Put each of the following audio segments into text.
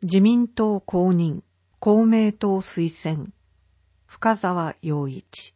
自民党公認、公明党推薦、深澤陽一。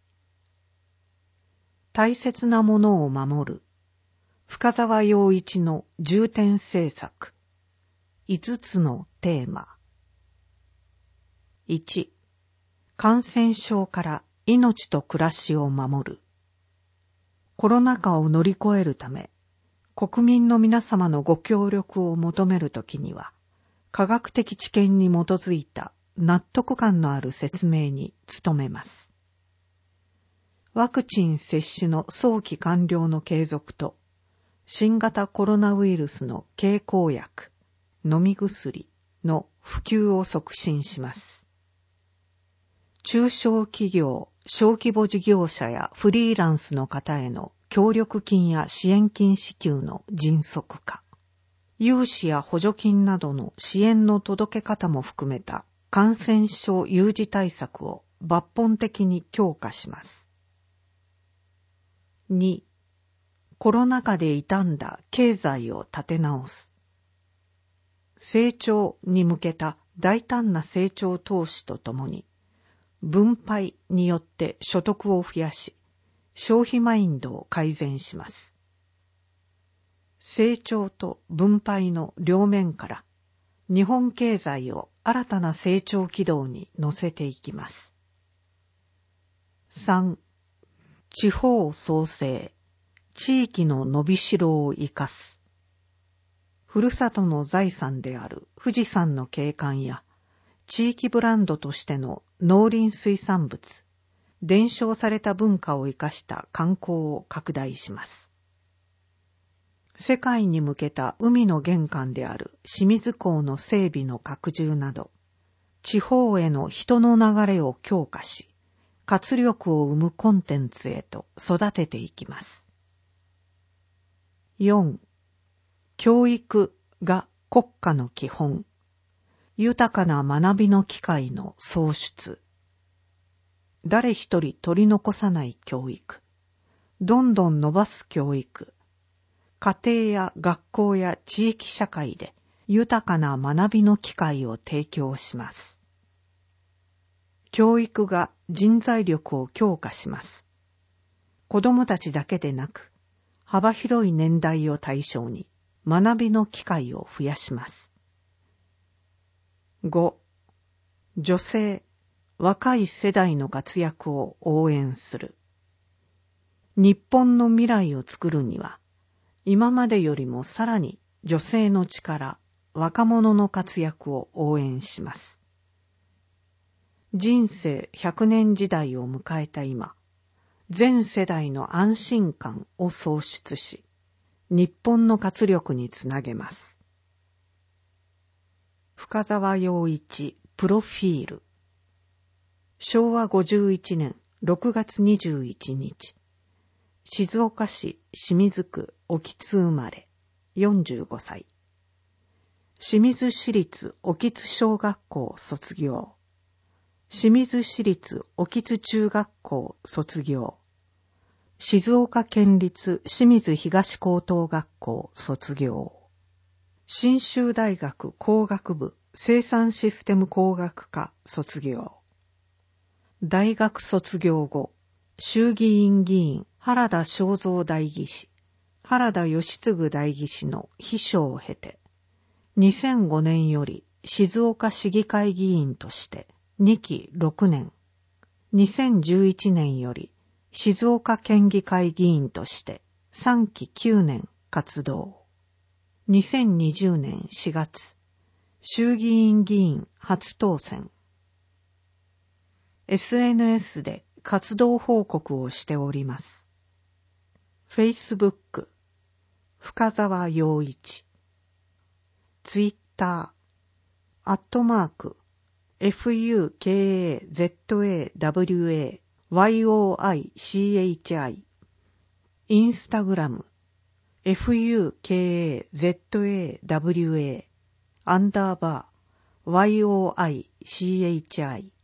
大切なものを守る、深澤陽一の重点政策、5つのテーマ。1、感染症から命と暮らしを守る。コロナ禍を乗り越えるため、国民の皆様のご協力を求めるときには、科学的知見に基づいた納得感のある説明に努めます。ワクチン接種の早期完了の継続と、新型コロナウイルスの経口薬、飲み薬の普及を促進します。中小企業、小規模事業者やフリーランスの方への協力金や支援金支給の迅速化、融資や補助金などの支援の届け方も含めた感染症有事対策を抜本的に強化します。2、コロナ禍で傷んだ経済を立て直す。成長に向けた大胆な成長投資とともに、分配によって所得を増やし、消費マインドを改善します。成長と分配の両面から、日本経済を新たな成長軌道に乗せていきます。3、地方創生、地域の伸びしろを生かす。ふるさとの財産である富士山の景観や、地域ブランドとしての農林水産物、伝承された文化を生かした観光を拡大します。世界に向けた海の玄関である清水港の整備の拡充など、地方への人の流れを強化し、活力を生むコンテンツへと育てていきます。4、教育が国家の基本。豊かな学びの機会の創出。誰一人取り残さない教育。どんどん伸ばす教育。家庭や学校や地域社会で豊かな学びの機会を提供します。教育が人材力を強化します。子どもたちだけでなく、幅広い年代を対象に学びの機会を増やします。5、女性、若い世代の活躍を応援する。日本の未来を作るには、今までよりもさらに女性の力、若者の活躍を応援します。人生100年時代を迎えた今、全世代の安心感を創出し、日本の活力につなげます。深澤陽一プロフィール。昭和51年6月21日。静岡市清水区興津生まれ、45歳。清水市立興津小学校卒業。清水市立興津中学校卒業。静岡県立清水東高等学校卒業。信州大学工学部生産システム工学科卒業。大学卒業後、衆議院議員原田正三代議士、原田義継代議士の秘書を経て、2005年より静岡市議会議員として2期6年、2011年より静岡県議会議員として3期9年活動。2020年4月、衆議院議員初当選。SNS で活動報告をしております。Facebook、深澤陽一。Twitter、@FUKAZAWAYOICHI。Instagram、FUKAZAWA_YOICHI。